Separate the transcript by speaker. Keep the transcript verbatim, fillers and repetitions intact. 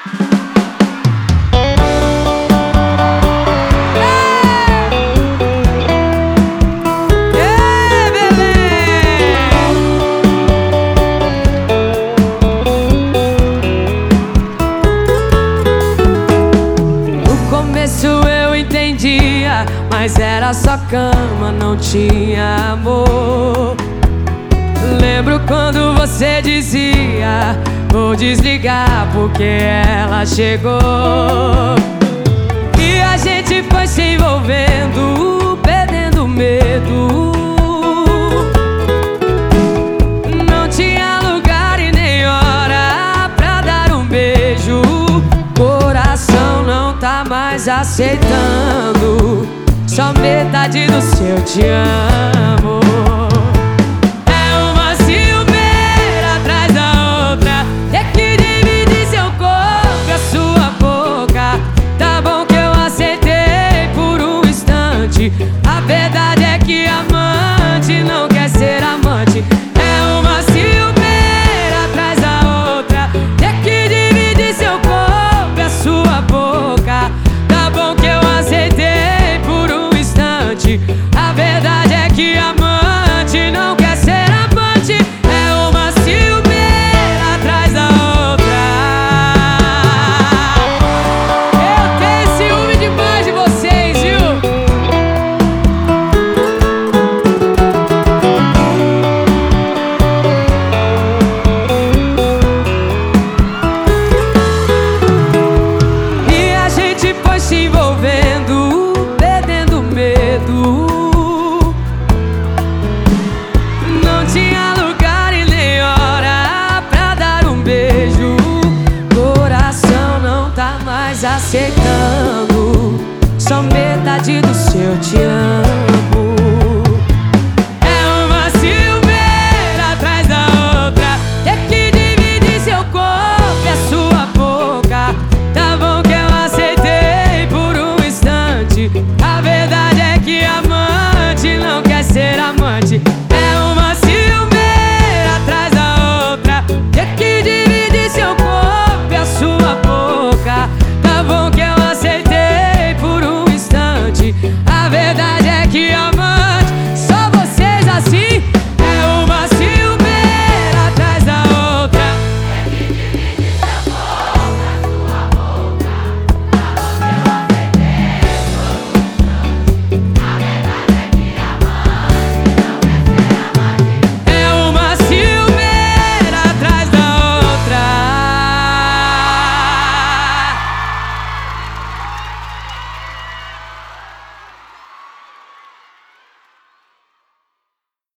Speaker 1: Mas era só cama, não tinha amor. Lembro quando você dizia: vou desligar porque ela chegou. E a gente foi se envolvendo, perdendo medo. Não tinha lugar e nem hora pra dar um beijo. Coração não tá mais aceitando só metade do seu te amo.